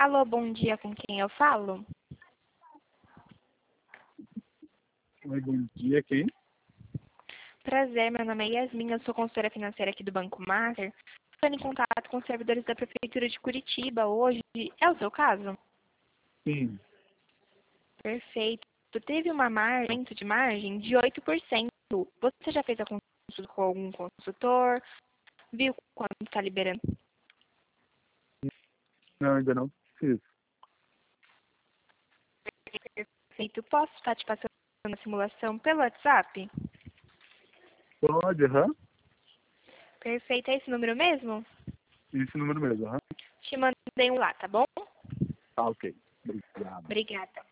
Alô, bom dia, com quem eu falo? Oi, bom dia, quem? Prazer, meu nome é Yasmin, eu sou consultora financeira aqui do Banco Master. Estou em contato com os servidores da Prefeitura de Curitiba hoje. É o seu caso? Sim. Perfeito. Teve um aumento de margem de 8%. Você já fez a consulta com algum consultor? Viu quanto está liberando? Não, ainda não fiz. Perfeito. Posso estar te passando a simulação pelo WhatsApp? Pode, aham. Perfeito. É esse número mesmo? Esse número mesmo, aham. Te mandei um lá, tá bom? Tá, ok. Obrigado. Obrigada.